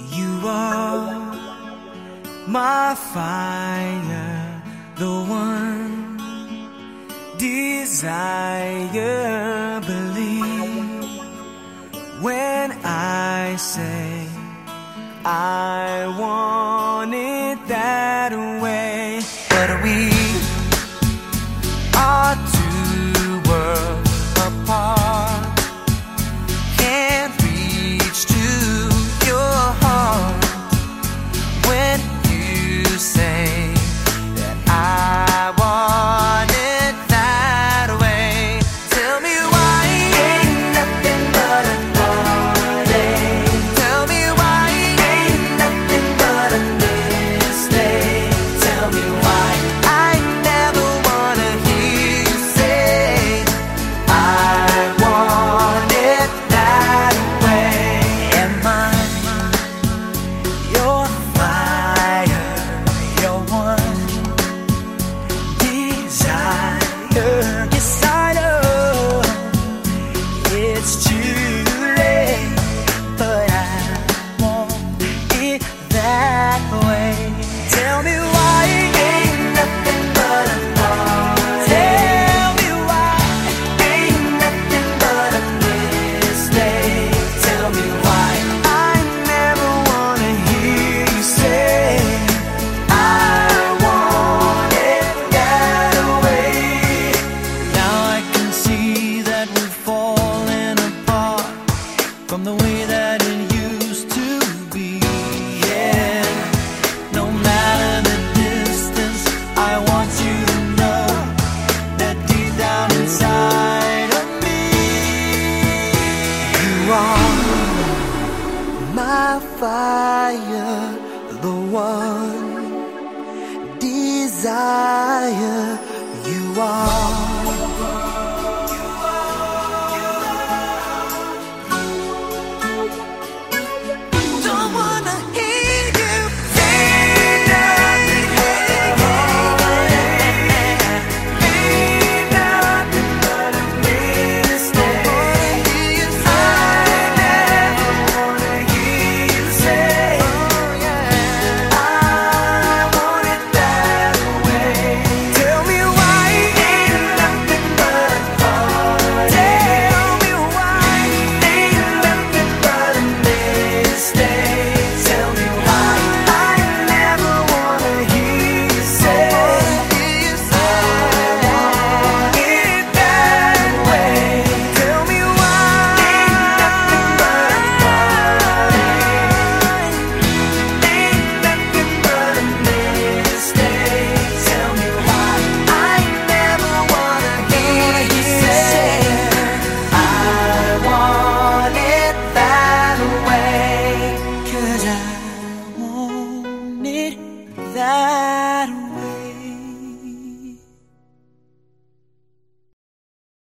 You are my fire, the one desire. Believe when I say I want it that way. But we are two worlds apart, can't reach to your heart when you say that I want it that way. Tell me why ain't nothing but a heartache. Tell me why ain't nothing but a mistake. Tell me why I never wanna hear you say I want it that way. Am I your fire, your one desire? Yes, I know it's too late, but I want it that way. Tell me why ain't nothing but a heart. Tell me why ain't nothing but a mistake. Tell me why I never wanna hear you say I want it that way. Now I can see that we're falling apart from the way that it used to be. Yeah, no matter the distance, I want you to know that deep down inside of me, you are my fire, the one desire. You are